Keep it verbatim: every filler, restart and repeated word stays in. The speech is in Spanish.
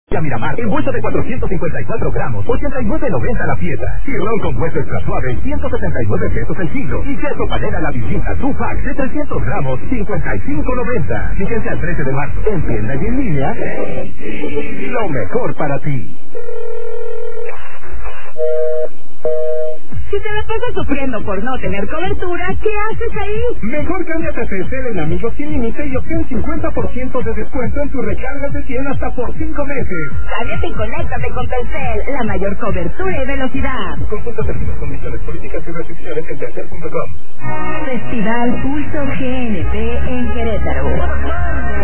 A Miramar, envuelto de cuatrocientos cincuenta y cuatro gramos, ochenta y nueve noventa la pieza. Cirlón con hueso extra suave, ciento setenta y nueve pesos el kilo. Y queso panela la visita Tupac de trescientos gramos, cincuenta y cinco noventa. Fíjense al trece de marzo. En tienda y en línea, lo mejor para ti. Si te la pasas sufriendo por no tener cobertura, ¿qué haces ahí? Mejor cámbiate a Telcel en Amigos Sin Límite y obtén cincuenta por ciento de descuento en tus recargas de cien hasta por cinco meses. Cámbiate y conéctate con Telcel, la mayor cobertura y velocidad. Consulta términos, condiciones, políticas y restricciones en telcel punto com. Festival Pulso G N P en Querétaro.